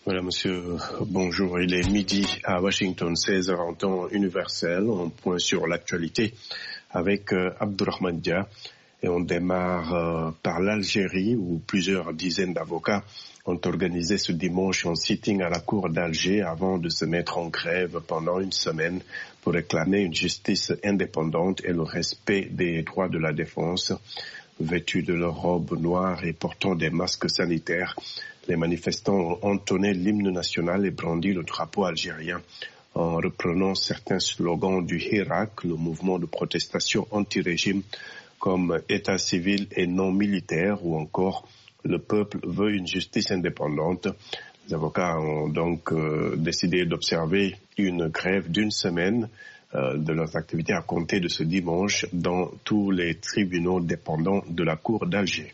Voilà, monsieur, bonjour. Il est midi à Washington, 16h en temps universel. On point sur l'actualité avec Abdourahmane Dia. Et on démarre par l'Algérie où plusieurs dizaines d'avocats ont organisé ce dimanche un sitting à la cour d'Alger avant de se mettre en grève pendant une semaine pour réclamer une justice indépendante et le respect des droits de la défense. Vêtus de leurs robes noires et portant des masques sanitaires, les manifestants ont entonné l'hymne national et brandi le drapeau algérien en reprenant certains slogans du Hirak, le mouvement de protestation anti-régime, comme État civil et non militaire, ou encore le peuple veut une justice indépendante. Les avocats ont donc décidé d'observer une grève d'une semaine de leurs activités à compter de ce dimanche dans tous les tribunaux dépendants de la cour d'Alger.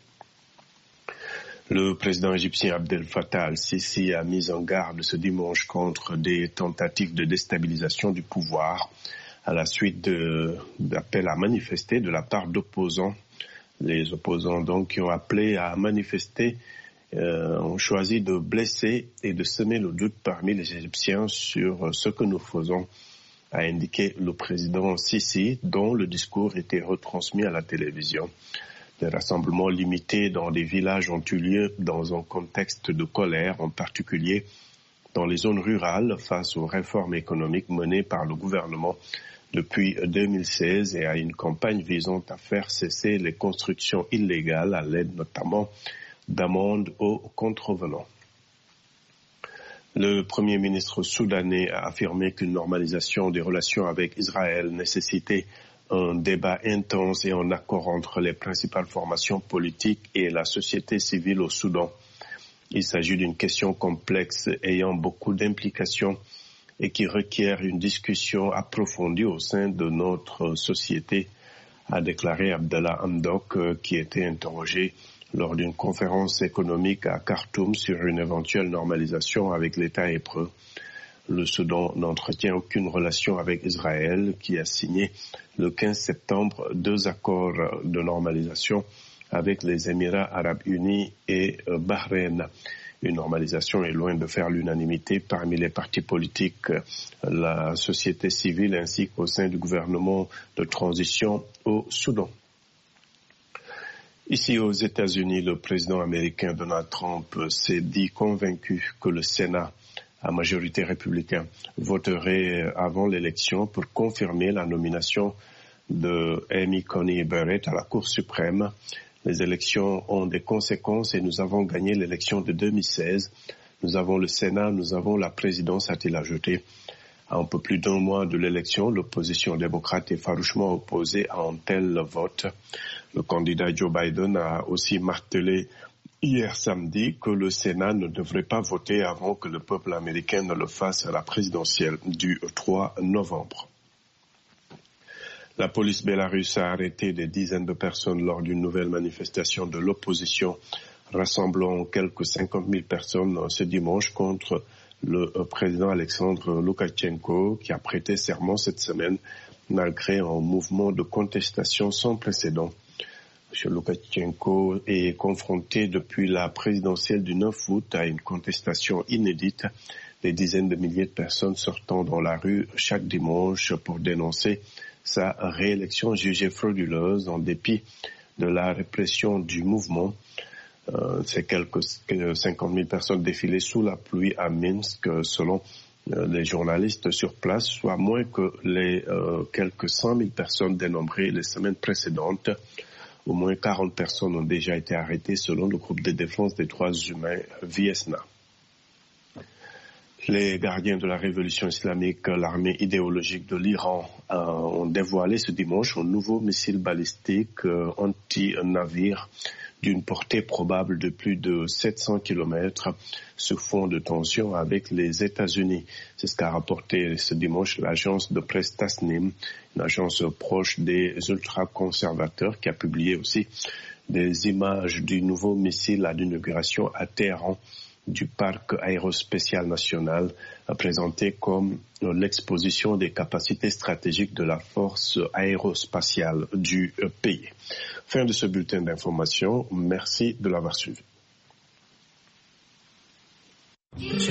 Le président égyptien Abdel Fattah al-Sisi a mis en garde ce dimanche contre des tentatives de déstabilisation du pouvoir à la suite d'appels à manifester de la part d'opposants. Les opposants donc qui ont appelé à manifester ont choisi de blesser et de semer le doute parmi les Égyptiens sur ce que nous faisons, a indiqué le président Sisi, dont le discours était retransmis à la télévision. Des rassemblements limités dans des villages ont eu lieu dans un contexte de colère, en particulier dans les zones rurales, face aux réformes économiques menées par le gouvernement depuis 2016 et à une campagne visant à faire cesser les constructions illégales à l'aide notamment d'amendes aux contrevenants. Le Premier ministre soudanais a affirmé qu'une normalisation des relations avec Israël nécessitait un débat intense et un accord entre les principales formations politiques et la société civile au Soudan. Il s'agit d'une question complexe ayant beaucoup d'implications et qui requiert une discussion approfondie au sein de notre société, a déclaré Abdallah Hamdok, qui était interrogé lors d'une conférence économique à Khartoum sur une éventuelle normalisation avec l'État hébreu. Le Soudan n'entretient aucune relation avec Israël, qui a signé le 15 septembre 2 accords de normalisation avec les Émirats arabes unis et Bahreïn. Une normalisation est loin de faire l'unanimité parmi les partis politiques, la société civile ainsi qu'au sein du gouvernement de transition au Soudan. Ici aux États-Unis, le président américain Donald Trump s'est dit convaincu que le Sénat, à majorité républicaine, voterait avant l'élection pour confirmer la nomination de Amy Coney Barrett à la Cour suprême. Les élections ont des conséquences et nous avons gagné l'élection de 2016. Nous avons le Sénat, nous avons la présidence, a-t-il ajouté. À un peu plus d'un mois de l'élection, l'opposition démocrate est farouchement opposée à un tel vote. Le candidat Joe Biden a aussi martelé hier samedi que le Sénat ne devrait pas voter avant que le peuple américain ne le fasse à la présidentielle du 3 novembre. La police bélarusse a arrêté des dizaines de personnes lors d'une nouvelle manifestation de l'opposition, rassemblant quelques 50 000 personnes ce dimanche contre le président Alexandre Loukachenko, qui a prêté serment cette semaine malgré un mouvement de contestation sans précédent. M. Loukachenko est confronté depuis la présidentielle du 9 août à une contestation inédite. Des dizaines de milliers de personnes sortant dans la rue chaque dimanche pour dénoncer sa réélection jugée frauduleuse en dépit de la répression du mouvement. C'est quelques 50 000 personnes défilées sous la pluie à Minsk, selon les journalistes sur place, soit moins que les quelques 100 000 personnes dénombrées les semaines précédentes. Au moins 40 personnes ont déjà été arrêtées selon le groupe de défense des droits humains Viesna. Les gardiens de la révolution islamique, l'armée idéologique de l'Iran, ont dévoilé ce dimanche un nouveau missile balistique anti-navire d'une portée probable de plus de 700 km sur fond de tension avec les États-Unis. C'est ce qu'a rapporté ce dimanche l'agence de presse Tasnim, une agence proche des ultra-conservateurs qui a publié aussi des images du nouveau missile à l'inauguration à Téhéran du parc aérospatial national, présenté comme l'exposition des capacités stratégiques de la force aérospatiale du pays. Fin de ce bulletin d'information. Merci de l'avoir suivi.